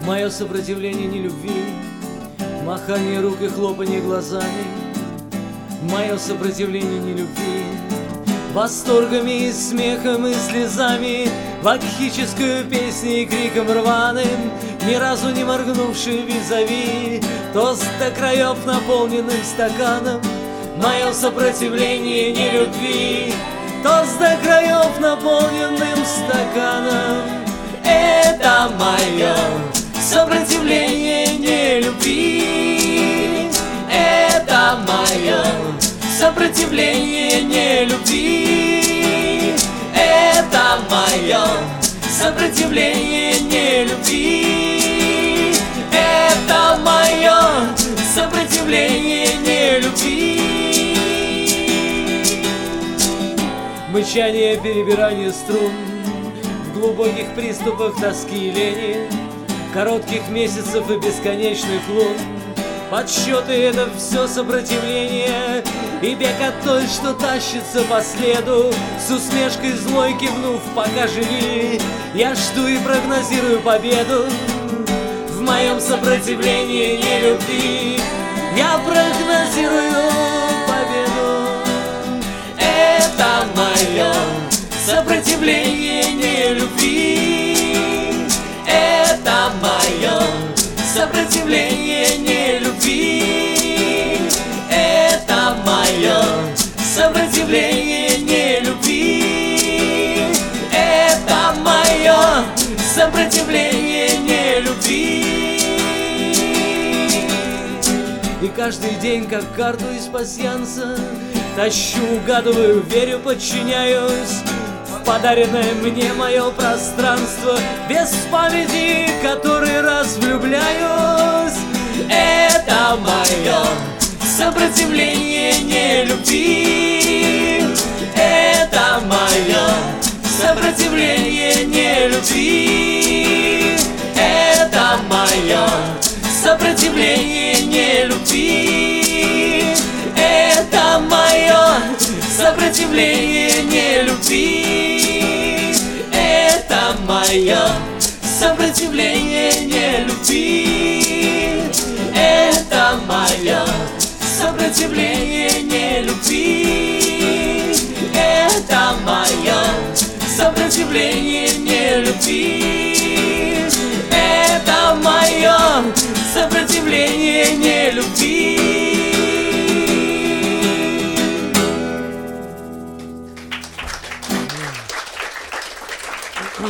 Мое сопротивление не любви, махание рук и хлопанье глазами. Мое сопротивление не любви, восторгами и смехом и слезами, вакхическую песней и криком рваным, ни разу не моргнувший визави, тост до краев наполненным стаканом. Мое сопротивление не любви, тост до краев наполненным стаканом. Это мое сопротивление не любви. Это мое сопротивление не любви. Это мое сопротивление не любви. Это мое сопротивление не любви. Мычание, перебирание струн в глубоких приступах тоски и лени, коротких месяцев и бесконечных лун. Подсчеты — это все сопротивление, и бег от той, что тащится по следу. С усмешкой злой кивнув, пока живи, я жду и прогнозирую победу. В моем сопротивлении не любви я прогнозирую победу. Это мое сопротивление не любви. Это мое сопротивление не любви. Это мое сопротивление не любви. Это мое сопротивление не любви. И каждый день, как карту из пасьянса, тащу, угадываю, верю, подчиняюсь в подаренное мне мое пространство, без памяти который раз влюбляюсь. Это мое сопротивление не любви. Это мое сопротивление не любви. Это мое сопротивление не любви. Это мое сопротивление не любви. Это мое сопротивление не любви. Это мое сопротивление не любви. Это мое сопротивление не любви. Это мое сопротивление не любви.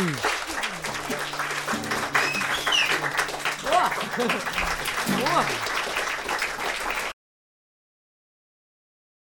О!